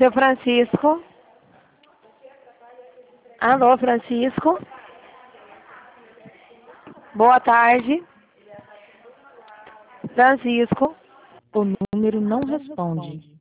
Seu Francisco? Alô, Francisco? Boa tarde. Francisco? O número não responde.